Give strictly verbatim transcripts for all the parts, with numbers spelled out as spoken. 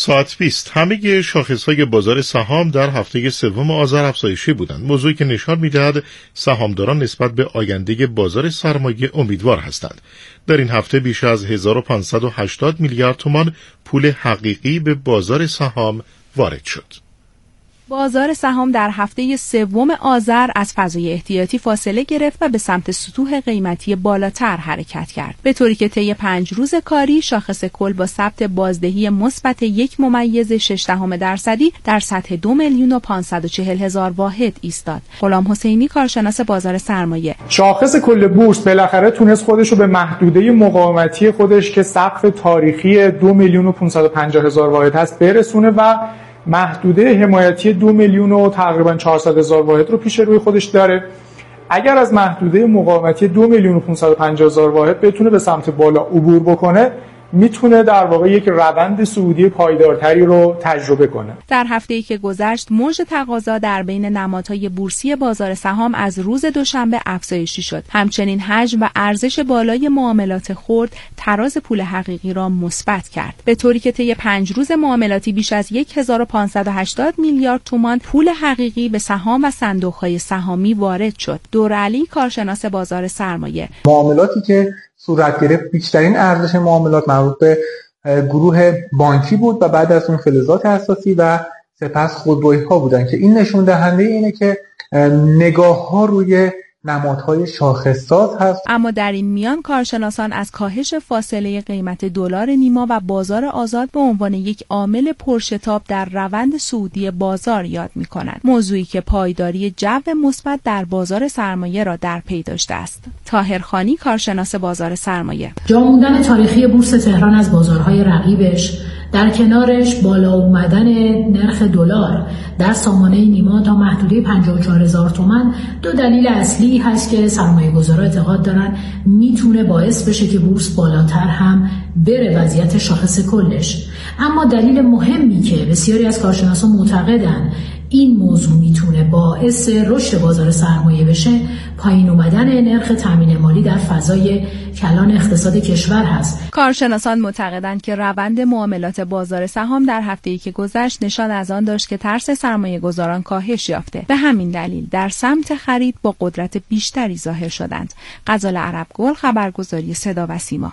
ساعت بیست. همه شاخص‌های بازار سهام در هفته سوم آذر افزایشی بودند، موضوعی که نشان می‌دهد سهامداران نسبت به آینده بازار سرمایه امیدوار هستند. در این هفته بیش از هزار و پانصد و هشتاد میلیارد تومان پول حقیقی به بازار سهام وارد شد. بازار سهام در هفته سوم آذر از فضای احتیاطی فاصله گرفت و به سمت سطوح قیمتی بالاتر حرکت کرد، به طوری که طی پنج روز کاری شاخص کل با ثبت بازدهی مثبت یک ممیز شش دهم درصدی در سطح دو میلیون و پانصد و چهل هزار واحد ایستاد. غلام حسینی، کارشناس بازار سرمایه: شاخص کل بورس بالاخره تونست خودش رو به محدوده مقاومتی خودش که سقف تاریخی دو میلیون و پانصد و پنجاه هزار واحد هست برسونه و محدوده حمایتی دو میلیون و تقریبا چهارصد هزار واحد رو پیش روی خودش داره. اگر از محدوده مقاومتی دو میلیون و پانصد و پنجاه هزار واحد بتونه به سمت بالا عبور بکنه، میتونه در واقع یک روند صعودی پایدارتری رو تجربه کنه. در هفته‌ای که گذشت موج تقاضا در بین نمادهای بورسی بازار سهام از روز دوشنبه افزایشی شد. همچنین حجم و ارزش بالای معاملات خرد تراز پول حقیقی را مثبت کرد، به طوری که طی پنج روز معاملاتی بیش از هزار و پانصد و هشتاد میلیارد تومان پول حقیقی به سهام و صندوق‌های سهامی وارد شد. دورعلی، کارشناس بازار سرمایه: معاملاتی که صورت گرفت بیشترین ارزش معاملات مربوط به گروه بانکی بود و بعد از اون فلزات اساسی و سپس خودرویی ها بودن که این نشون دهنده اینه که نگاه ها روی نمادهای شاخص‌ساز هست. اما در این میان کارشناسان از کاهش فاصله قیمت دلار نیما و بازار آزاد به عنوان یک عامل پرشتاب در روند صعودی بازار یاد می‌کنند، موضوعی که پایداری جو مثبت در بازار سرمایه را در پی داشته است. طاهرخانی، کارشناس بازار سرمایه: جا موندن تاریخی بورس تهران از بازارهای رقیبش، در کنارش بالا اومدن نرخ دلار در سامانه نیما تا محدوده پنجاه و چهار هزار تومان دو دلیل اصلی هست که سرمایه‌گذارا اعتقاد دارن میتونه باعث بشه که بورس بالاتر هم بره وضعیت شاخص کلش. اما دلیل مهمی که بسیاری از کارشناسان معتقدن این موضوع میتونه باعث رشد بازار سرمایه بشه، پایین اومدن نرخ تامین مالی در فضای کلان اقتصاد کشور هست. کارشناسان معتقدند که روند معاملات بازار سهام در هفته‌ای که گذشت نشان از آن داشت که ترس سرمایه‌گذاران کاهش یافته. به همین دلیل در سمت خرید با قدرت بیشتری ظاهر شدند. غزال عربگل، خبرگزاری صدا و سیما.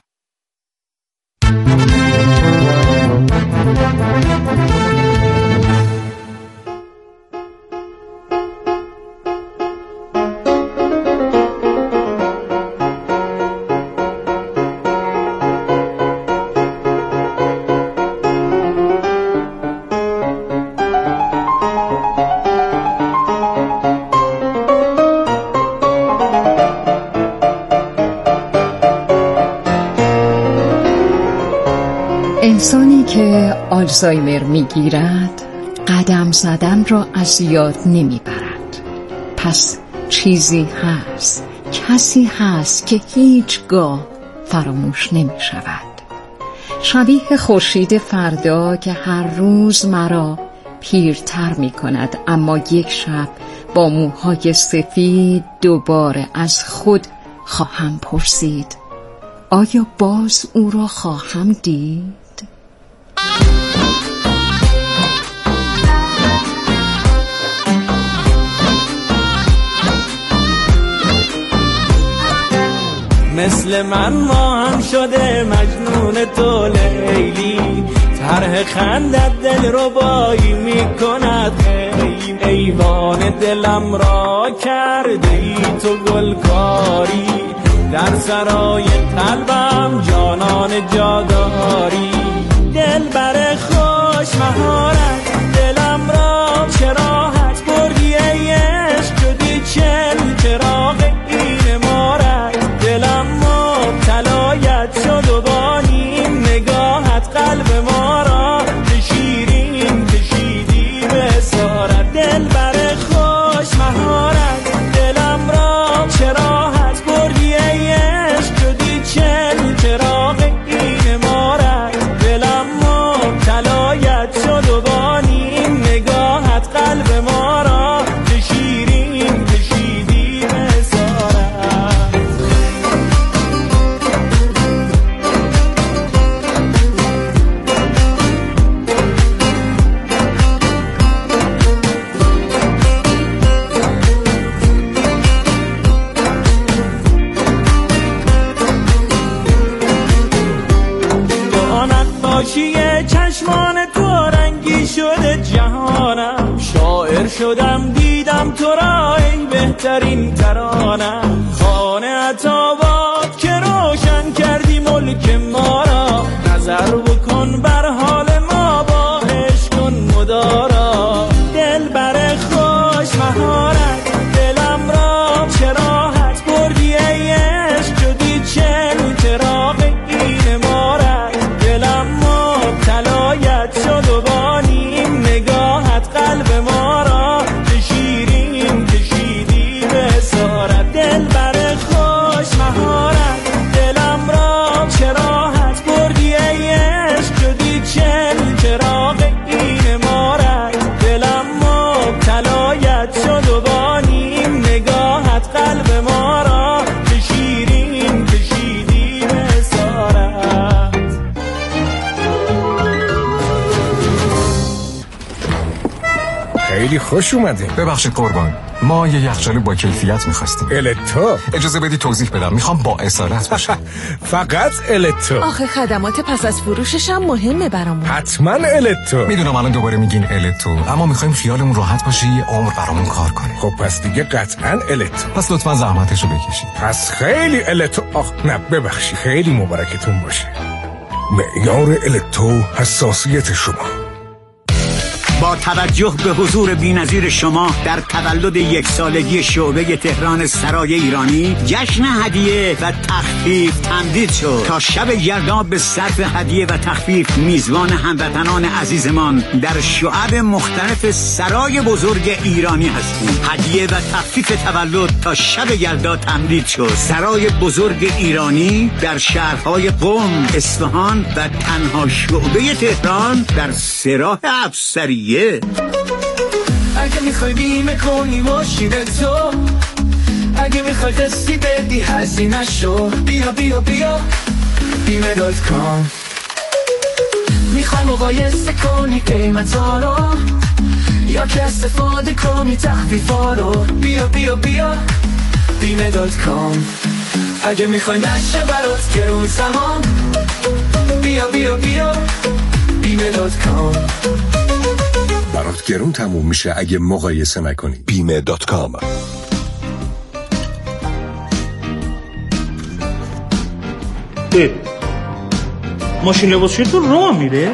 انسانی که آلزایمر میگیرد قدم زدن را از یاد نمیبرد. پس چیزی هست، کسی هست که هیچگاه فراموش نمی شود. شبیه خورشید فردا که هر روز مرا پیرتر می کند، اما یک شب با موهای سفید دوباره از خود خواهم پرسید آیا باز او را خواهم دید؟ مثل من ما هم شده مجنون تو لیلی، طرح خندت دل رو بایی میکند خیلی، ایوان دلم را کرده ای تو گلکاری، در سرای قلبم جانان جاداری، دل بر خوش مهارت دلم را چراحت بردی ای عشق، شدی چل چراغ این مارت، دلم مبتلایت شد و با نیم نگاهت قلب ما را به شیرین کشیدی به اسارت، دل بر خوش مهارت دلم را چراحت بردی ای عشق، شدی چل چراغ این مارت، دلم مبتلایت شد و چشمان تو رنگی شده جهانم، شاعر شدم دیدم تو را ای بهترین ترانم. خانه عطابات که روشن کردی ملک ما را، نظر بکن بر حال ما با عشق کن مدارا. دل بر خوش مهارت دلم را چه راحت بردی ای عشق، شدی چل چراغ این مارت. دلم مبتلایت شد و با نیم نگاهت قلب ما را که شیرین کشیدی به سارت. دل بر خوش مهارت دلم را چه راحت بردی ای عشق، شدی چل چراغ این مارت. دلم مبتلایت شد و با نیم نگاهت قلب ما را که شیرین کشیدی به سارت. خیلی خوش اومده. ببخشید قربان، ما یه یخچال با کیفیت می‌خواستیم. التو. اجازه بدی توضیح بدم، میخوام با اصالت باشه. فقط التو. آخه خدمات پس از فروشش هم مهمه برامون. حتما التو. میدونم الان دوباره میگین التو، اما میخوایم خیالمون راحت باشه یه عمر برامون کار کنه. خب پس دیگه قطعا التو. پس لطفا زحمتشو بکشید. پس خیلی التو. آخ نه ببخشید، خیلی مبارکتون باشه. معیار التو، حساسیت شما. با توجه به حضور بی‌نظیر شما در تولد یک سالگی شعبه تهران سرای ایرانی، جشن هدیه و تخفیف تمدید شد. تا شب گرداب به صرف هدیه و تخفیف میزبان هموطنان عزیزمان در شعب مختلف سرای بزرگ ایرانی هستیم. هدیه و تخفیف تولد تا شب گرداب تمدید شد. سرای بزرگ ایرانی در شهرهای قم، اصفهان و تنها شعبه تهران در سراح افسریه. اگه میخوای بیمه کنی ماشین تو، اگه میخوای قسطی بدی هزینه شو، بیا بیا بیا بیمه دات کام. میخوای مقایسه کنی قیمتا رو، یا که استفاده کنی تخفیفا رو، بیا بیا بیا بیمه دات کام. اگه میخوای نشه برات گرون زمان، بیا بیا بیا بیمه دات کام. برات گرون تموم میشه اگه مقایسه نکنی. بیمه دات کام. ماشین لباسشویی تو راه میره؟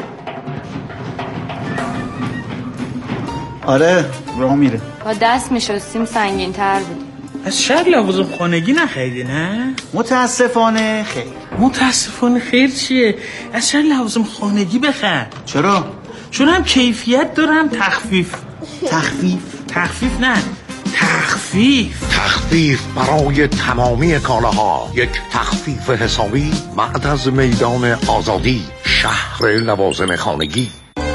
آره راه میره. با دست میشستیم سنگین تر بود. از شهر لوازم خانگی نخریدی نه؟ متاسفانه خیر. متاسفانه خیر چیه؟ از شهر لوازم خانگی بخر. چرا؟ چون هم کیفیت داره هم تخفیف. تخفیف؟ تخفیف نه، تخفیف. تخفیف برای تمامی کالاها. یک تخفیف حسابی بعد از میدان آزادی، شهر لوازم خانگی.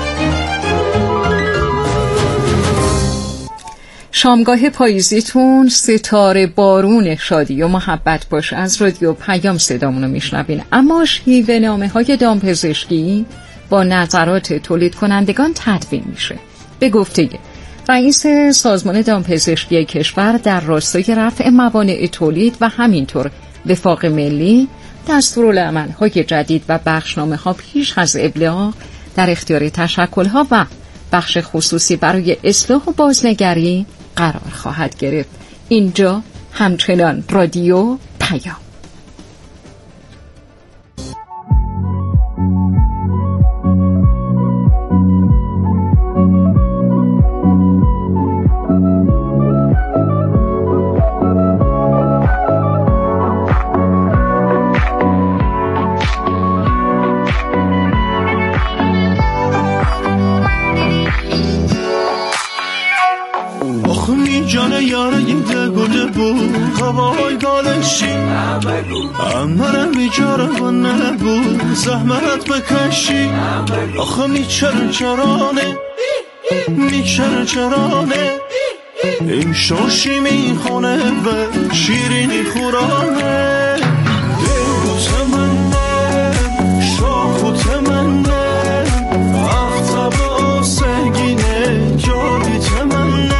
شامگاه پاییزیتون ستاره بارون شادی و محبت باش از رادیو پیام صدامونو میشنوین. اما شیوه نامه های دامپزشکی با نظرات تولید کنندگان تدوین میشه. به گفته رئیس سازمان دامپزشکی کشور در راستای رفع موانع تولید و همینطور وفاق ملی، دستورالعمل‌های جدید و بخشنامه‌ها پیش از ابلاغ در اختیار تشکل‌ها و بخش خصوصی برای اصلاح و بازنگری قرار خواهد گرفت. اینجا همچنان رادیو پیام. منم بیچاره و نگو زحمت بکشی، آخه میچره چرانه میچره چرانه، این شاشی میخونه و شیرینی خورانه. دل تمنه شاخ تمنه افتب آسگینه جادی تمنه.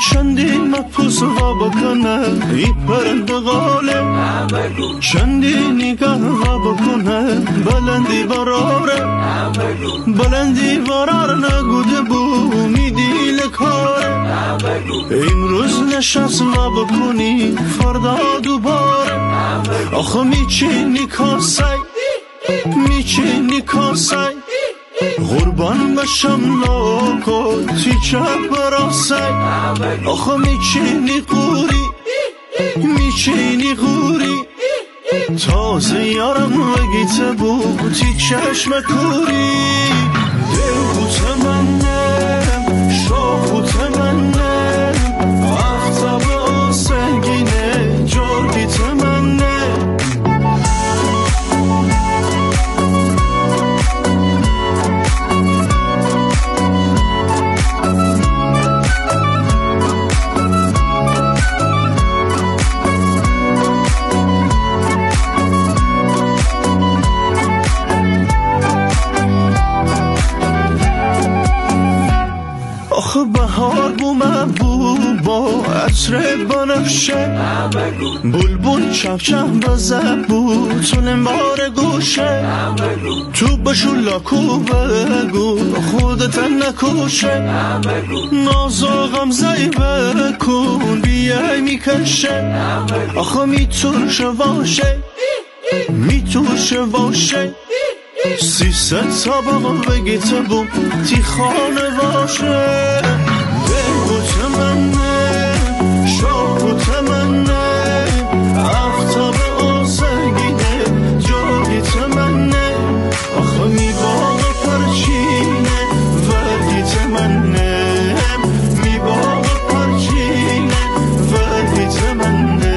چندین مپوس ها بکنه ای پرنده غاله چندین نگاه ها بکنه بلندی براره بلندی برار نگوده بو میدیل کاره امروز نشست ها بکنی فردا دوباره آخه میچینی کاسه میچینی کاسه قربان بشم لاکو تیچه براسه آخه میچینی قوری میچینی قوری تازه یارم وگیته بود تی چشم کوری دل بوت منه شاه بوت منه افتاب آسنگینه جرگیت منه آخه بهار بومه بو با عطر بنفشه بلبل چپ چپ بزه بو تو نمبار گوشه تو بشو لاکو بگو خودت نکوشه نازا غمزه بکن بیای میکشه آخه میتوشه واشه میتوشه واشه سیصد طبق بگیته بو تی خانه باشه بگوت منه شاهوت منه افتاب آسگینه جاگیت منه آخه می باغ پرچینه وردیت منه می باغ پرچینه وردیت منه.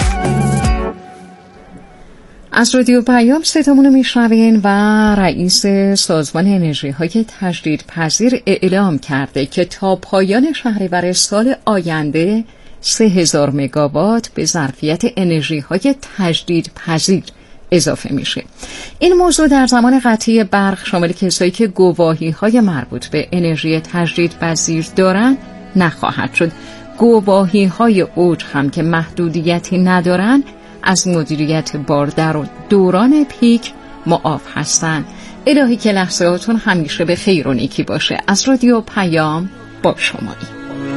از رادیو پیام صدامون رو میشنوین و رئیس سازمان انرژی های تجدید پذیر اعلام کرده که تا پایان شهریور سال آینده سه هزار مگاوات به ظرفیت انرژی های تجدید پذیر اضافه میشه. این موضوع در زمان قطعی برق شامل کسایی که گواهی های مربوط به انرژی تجدید پذیر دارن نخواهد شد. گواهی های اوج هم که محدودیتی ندارن از مدیریت بار در دوران پیک معاف هستند. الهی که لحظاتون همیشه به خیر و نیکی باشه. از رادیو پیام با شمایی.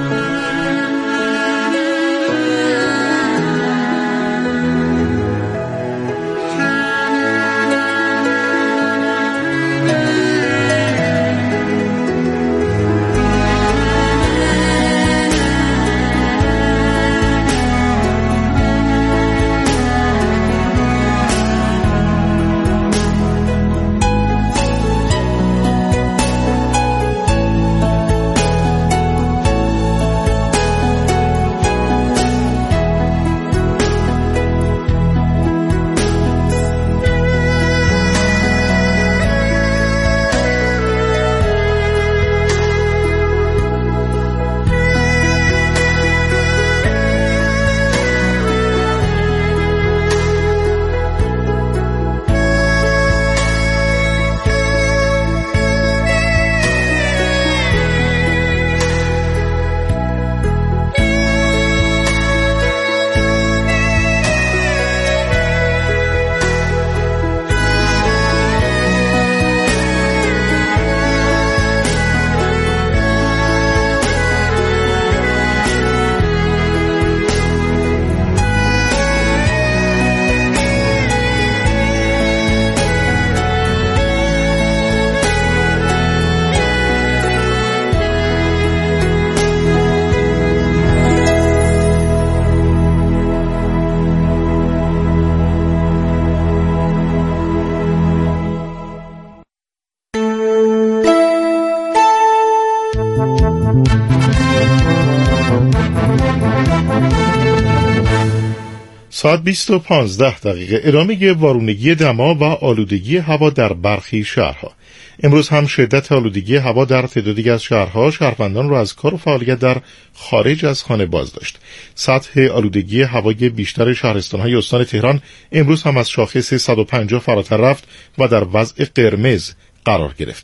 ساعت بیست و پانزده دقیقه. ادامه وارونگی دما و آلودگی هوا در برخی شهرها. امروز هم شدت آلودگی هوا در تعدادی از شهرها شهروندان را از کار و فعالیت در خارج از خانه باز داشت. سطح آلودگی هوای بیشتر شهرستان‌های استان تهران امروز هم از شاخص صد و پنجاه فراتر رفت و در وضع قرمز قرار گرفت.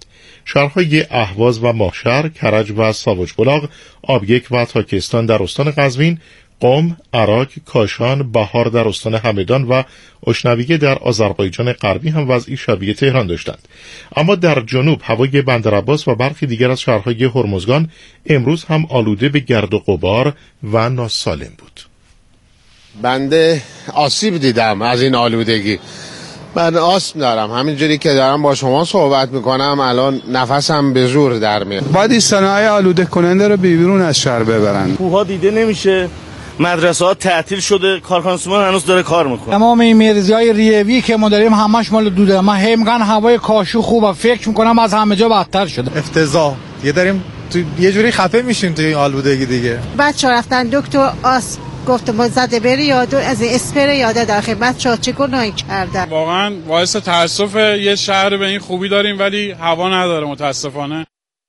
شهرهای اهواز و ماهشهر، کرج و ساوجبلاغ، آبیک و تاکستان در استان قزوین، قم، عراق، کاشان، بهار در استان همدان و اشنویه در آذربایجان غربی هم وضعی شبیه تهران داشتند. اما در جنوب هوای بندرعباس و برخی دیگر از شهرهای هرمزگان امروز هم آلوده به گرد و غبار و ناسالم بود. بنده آسیب دیدم از این آلودگی. من آسم دارم، همینجوری که دارم با شما صحبت میکنم الان نفسم به زور در میاد. باید این صنایع آلوده کننده رو بیرون از شهر ببرن. کوها دیده نمیشه، مدرسه ها تعطیل شده، کارخانه هنوز داره کار میکنه. تمام این مرزهای ریوی که ما داریم همش مال دوده. من هم میگن هوای کاشو خوبه، فکر میکنم از همه جا بدتر شده. افتضاح. یه داریم تو یه جوری خفه میشیم تو این آلودگی دیگه. بچه‌ها رفتن دکتر آس گفت ما زده بری یاد از اسپری یاده داخل بچه‌ها چه گناهی کردن. واقعا باعث تاسف یه شهر به این خوبی داریم ولی هوا نداره متاسفانه.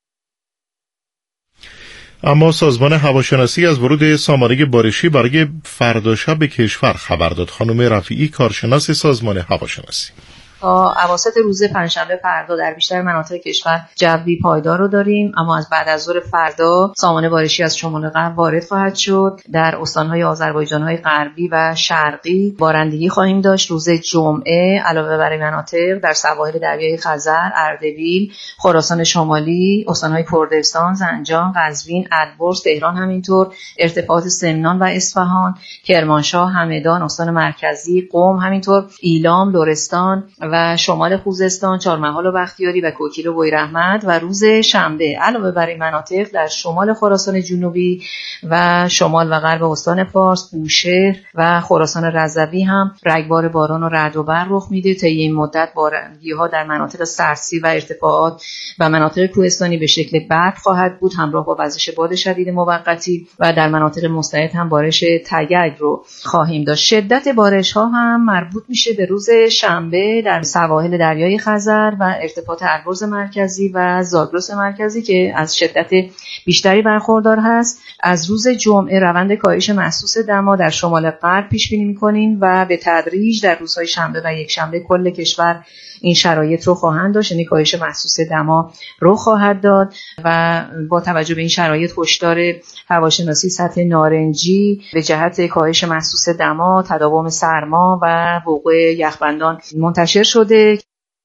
اما سازمان هواشناسی از ورود سامانه بارشی برای فردا شب به کشور خبر داد. خانم رفیعی، کارشناس سازمان هواشناسی: تا اواسط روز پنجشنبه فردا در بیشتر مناطق کشور جوی پایدار رو داریم، اما از بعد از ظهر فردا سامانه بارشی از شمال غرب وارد خواهد شد. در استان‌های آذربایجان‌های غربی و شرقی بارندگی خواهیم داشت. روز جمعه علاوه بر مناطق در سواحل دریای خزر، اردبیل، خراسان شمالی، استان‌های کردستان، زنجان، قزوین، البرز، تهران، همینطور ارتفاعات سمنان و اصفهان، کرمانشاه، همدان، استان مرکزی، قم، همینطور ایلام، لرستان و شمال خوزستان، چهارمحال و بختیاری و کوکیل و بویراحمد. و روز شنبه علاوه بر این مناطق در شمال خراسان جنوبی و شمال و غرب استان فارس، بوشهر و خراسان رضوی هم رگبار باران و رعد و برق رخ میده. طی این مدت بارندگی‌ها در مناطق سردسیر و ارتفاعات و مناطق کوهستانی به شکل برف خواهد بود، همراه با وزش باد شدید موقتی، و در مناطق مستعد هم بارش تگگ رو خواهیم داشت. شدت بارش‌ها هم مربوط میشه به روز شنبه در سواحل دریای خزر و ارتفاعات البرز مرکزی و زاگرس مرکزی که از شدت بیشتری برخوردار هست. از روز جمعه روند کاهش محسوس دما در شمال غرب پیش بینی می‌کنیم و به تدریج در روزهای شنبه و یک شنبه کل کشور این شرایط رو خواهند داشت، یعنی کاهش محسوس دما رو خواهد داد. و با توجه به این شرایط هشدار هواشناسی سطح نارنجی به جهت کاهش محسوس دما، تداوم سرما و وقوع یخبندان منتشر شده.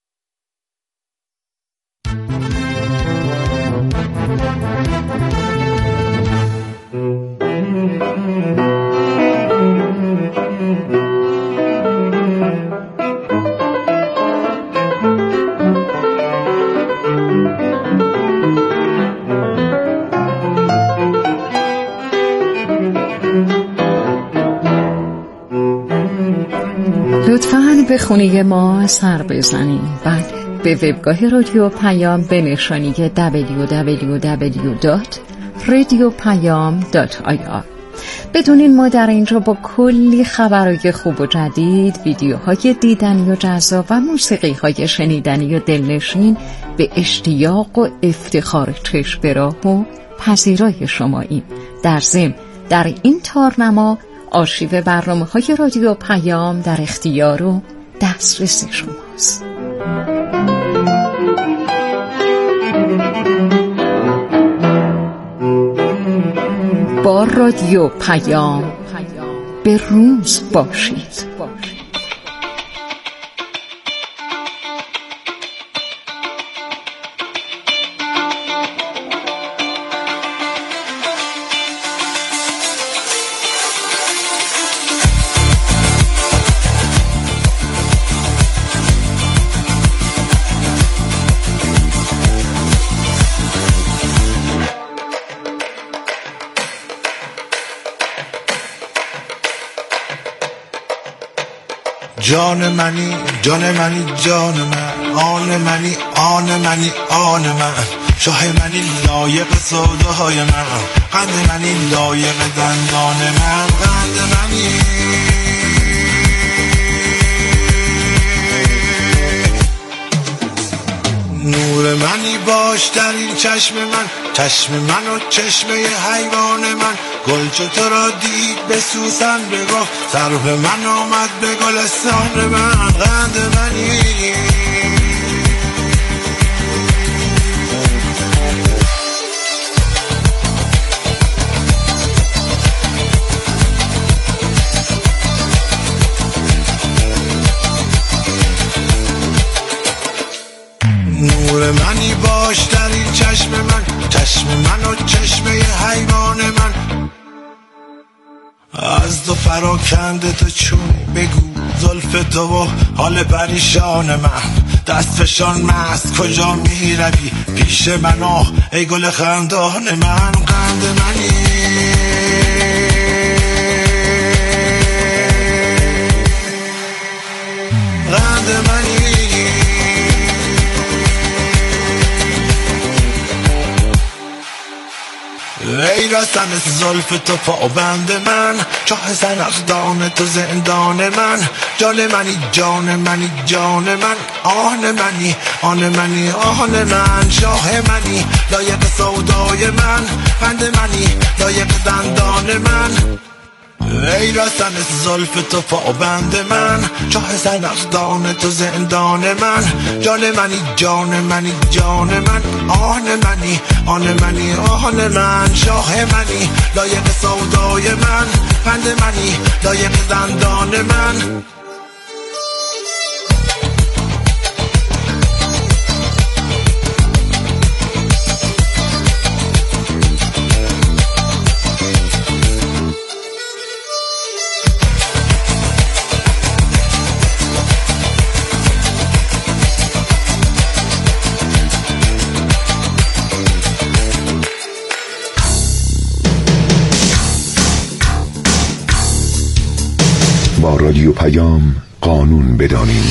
لطفاً به خونه ما سر بزنید. بله، به وبگاه رادیو پیام به نشانی دبلیو دبلیو دبلیو دات رادیو پیام دات آی آر. بدونین ما در اینجا با کلی خبرهای خوب و جدید، ویدیوهای دیدنی و جذاب و موسیقی‌های شنیدنی و دلنشین به اشتیاق و افتخار چشم به راه و پذیرای شماییم. در ضمن در این تارنما آرشیو برنامه‌های رادیو پیام در اختیار و دسترس شماست. با رادیو پیام به روز باشید. جان منی جان منی جان من، آن منی آن منی آن من، شاه منی لایق سودای من، قند منی لایق دندان من، قند منی نور منی باش در این چشم من، چشم من و چشمه حیوان من، گل چو تو را دید به سوسن بگفت، سرو من آمد به گلستان من، قند منی خوشترین چشم من، چشم من و چشم حیوان من. از دو فراکنده تو چونی بگو زلف تو و حال پریشان من. دست فشان مست کجا می روی پیش من آه ای گل خندان من. قند منی قند منی ای رسن زلف تو پابند من، چاه زنخدان تو زندان من. جان منی جان منی جان من، آن منی آن منی آن من. شاه منی لایق سودای من، قند منی لایق دندان من. ای رسن زلف تو پابند من، چاه زنخدان تو زندان من. جان منی جان منی جان من، آن منی آن منی آن من. شاه منی لایق سودای من، قند منی لایق دندان من. با رادیو پیام قانون بدانیم.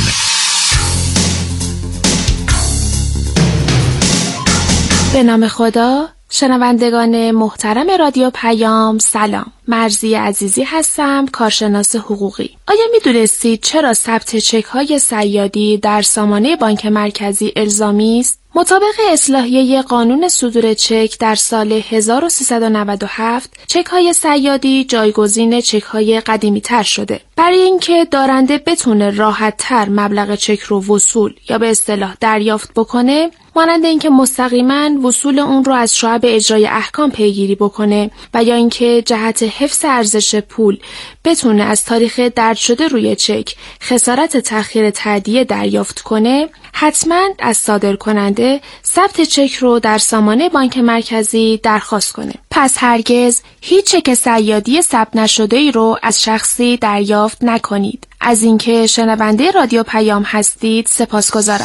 به نام خدا. شنوندگان محترم رادیو پیام سلام. مرزی عزیزی هستم، کارشناس حقوقی. آیا میدونستید چرا ثبت چک های صیادی در سامانه بانک مرکزی الزامی است؟ مطابق اصلاحیه قانون صدور چک در سال هزار و سیصد و نود و هفت، چک های صیادی جایگزین چک های قدیمی تر شده. برای اینکه دارنده بتونه راحت تر مبلغ چک رو وصول یا به اصطلاح دریافت بکنه، مانند اینکه مستقیما وصول اون رو از شعب اجرای احکام پیگیری بکنه و یا اینکه جهت حفظ ارزش پول بتونه از تاریخ درج شده روی چک خسارت تأخیر تادیه دریافت کنه، حتما از صادر کننده ثبت چک رو در سامانه بانک مرکزی درخواست کنه. پس هرگز هیچ چک صیادی ثبت نشده ای رو از شخصی دریافت نکنید. از اینکه شنونده رادیو پیام هستید سپاسگزارم.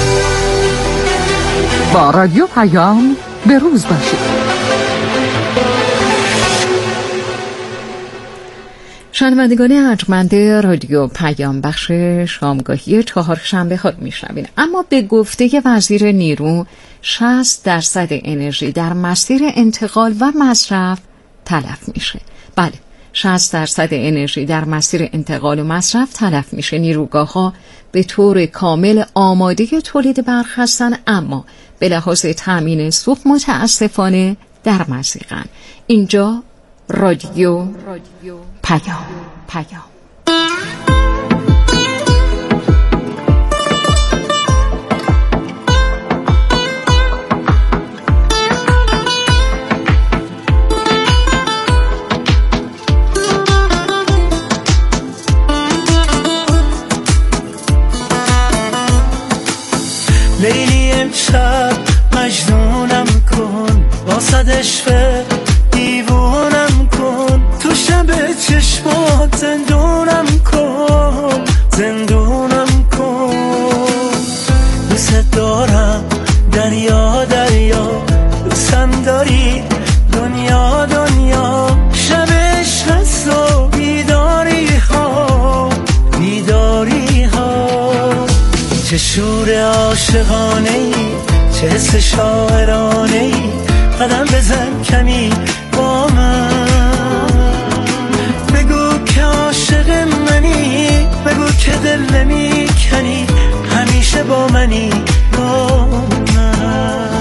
با رادیو پیام به روز باشید. شنوندگان ارجمند رادیو پیام، بخش شامگاهی چهارشنبه ها رو میشنوین. اما به گفته وزیر نیرو شصت درصد انرژی در مسیر انتقال و مصرف تلف میشه. بله، شصت درصد انرژی در مسیر انتقال و مصرف تلف میشه. نیروگاه ها به طور کامل آماده تولید برق هستن، اما به لحاظ تامین سوخت متاسفانه در مضیقن. اینجا رادیو پیام پیام لیلی امشب مجنونم کن، واسد عشق دیوونم کن، تو شب چشمات زندونم کن، زندونم کن. دوست دارم دریا دریا، دوستم داری دنیا دنیا، شب عشق و بیداری ها بیداری ها. چه شور عاشقانه ای، چه حس شاعرانه ای، قدم بزن کمی با من، بگو که عاشق منی، بگو که دل نمی کنی، همیشه با منی با من.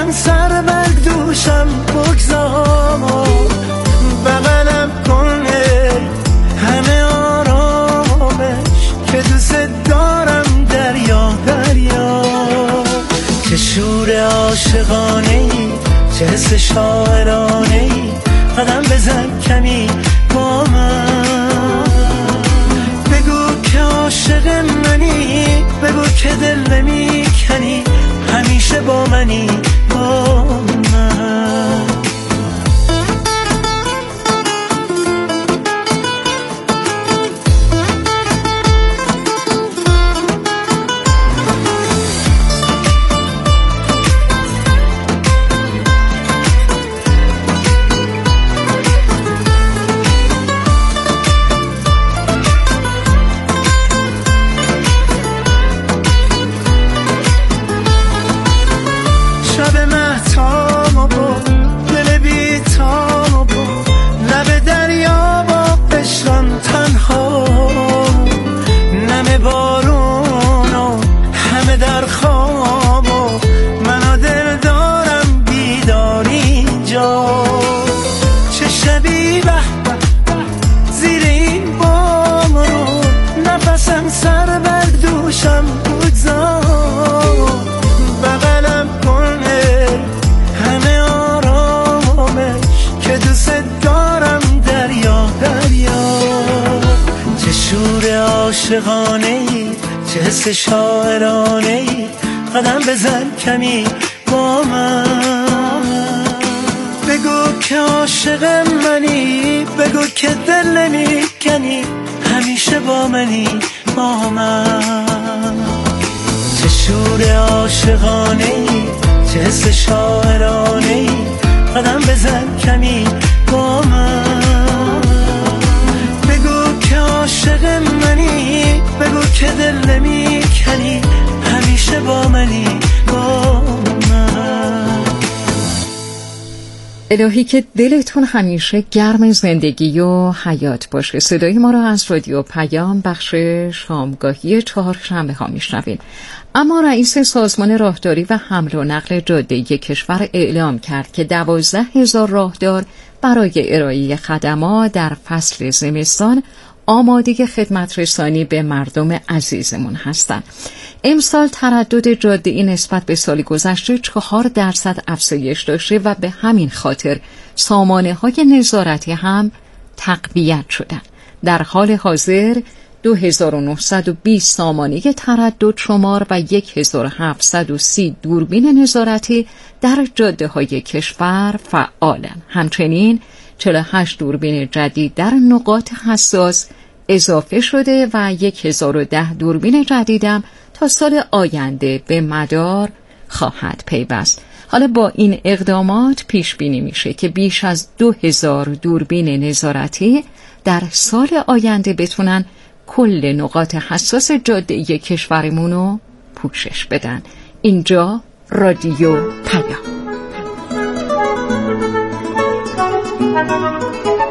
نفسم سر بر دوشم بگذار، بغلم کنه همه آرامش که دوست دارم دریا دریا. چه شور عاشقانه‌ای، چه حس شاعرانه‌ای، قدم بزن کمی با من. بگو که عاشق منی، بگو که دل نمیکنی، همیشه با منی با من. عاشقانه‌ای، چه حس شاعرانه‌ای، قدم بزن کمی با من. بگو که عاشق منی، بگو که دل نمیکنی، همیشه با منی با من. چه شور عاشقانه‌ای، چه حس شاعرانه‌ای، قدم بزن کمی با من. بگو که عاشق منی، بگو که دل نمیکنی، همیشه با منی با من. الهی که دلتون همیشه گرم زندگی و حیات باشه. صدای ما را از رادیو پیام بخش شامگاهی چهارشنبه ها میشنویم. اما رئیس سازمان راهداری و حمل و نقل جاده کشور اعلام کرد که دوازده هزار راهدار برای ارائه خدمات در فصل زمستان آماده خدمت رسانی به مردم عزیزمون هستند. امسال تردد جاده‌ای نسبت به سال گذشته چهار درصد افزایش داشته و به همین خاطر سامانه‌های نظارتی هم تقویت شدند. در حال حاضر دو هزار و نهصد و بیست سامانه تردد شمار و هزار و هفتصد و سی دوربین نظارتی در جاده‌های کشور فعالند. همچنین چهل و هشت دوربین جدید در نقاط حساس اضافه شده و هزار و ده دوربین جدیدم تا سال آینده به مدار خواهد پیوست. حالا با این اقدامات پیش بینی میشه که بیش از دو هزار دوربین نظارتی در سال آینده بتونن کل نقاط حساس جاده کشورمون رو پوشش بدن. اینجا رادیو پیام.